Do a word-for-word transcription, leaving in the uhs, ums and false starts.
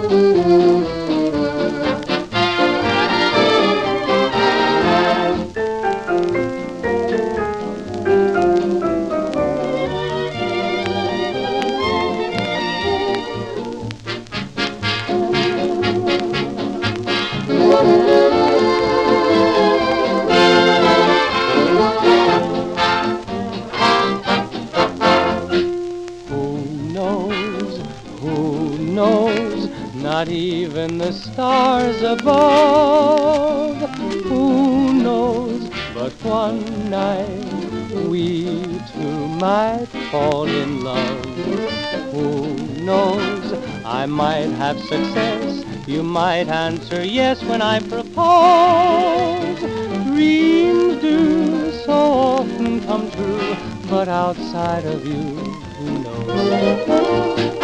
Who knows, not even the stars above. Who knows, but one night we two might fall in love. Who knows, I might have success, you might answer yes when I propose. Dreams do so often come true, but outside of you, who knows?